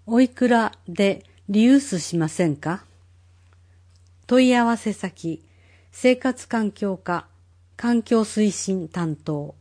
おいくらでリユースしませんか？問い合わせ先、生活環境課、環境推進担当。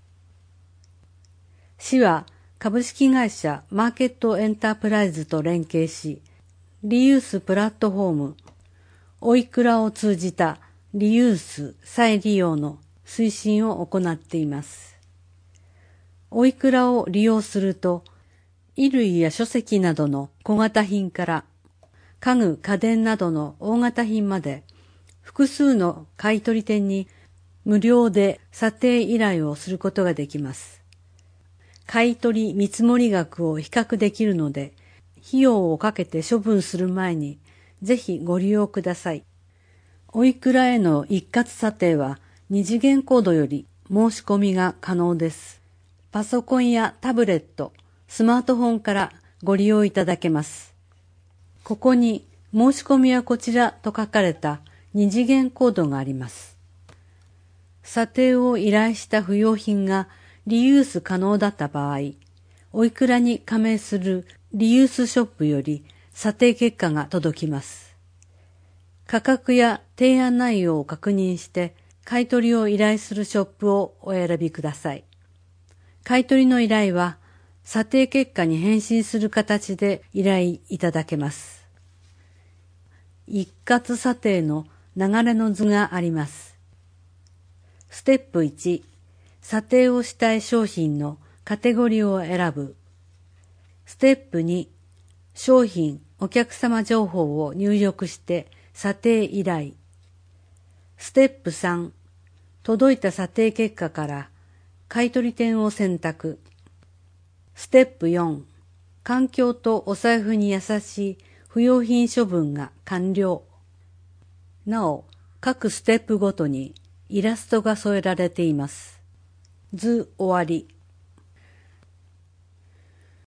市は株式会社マーケットエンタープライズと連携し、リユースプラットフォーム、おいくらを通じたリユース再利用の推進を行っています。おいくらを利用すると、衣類や書籍などの小型品から家具・家電などの大型品まで複数の買取店に無料で査定依頼をすることができます。買取見積額を比較できるので、費用をかけて処分する前にぜひご利用ください。おいくらへの一括査定は2次元コードより申し込みが可能です。パソコンやタブレット、スマートフォンからご利用いただけます。ここに申し込みはこちらと書かれた2次元コードがあります。査定を依頼した不要品がリユース可能だった場合、おいくらに加盟するリユースショップより査定結果が届きます。価格や提案内容を確認して買取を依頼するショップをお選びください。買取の依頼は査定結果に返信する形で依頼いただけます。一括査定の流れの図があります。ステップ1、査定をしたい商品のカテゴリーを選ぶ。ステップ2、商品・お客様情報を入力して査定依頼。ステップ3、届いた査定結果から買取店を選択。ステップ4、環境とお財布に優しい不要品処分が完了。なお、各ステップごとにイラストが添えられています。図終わり。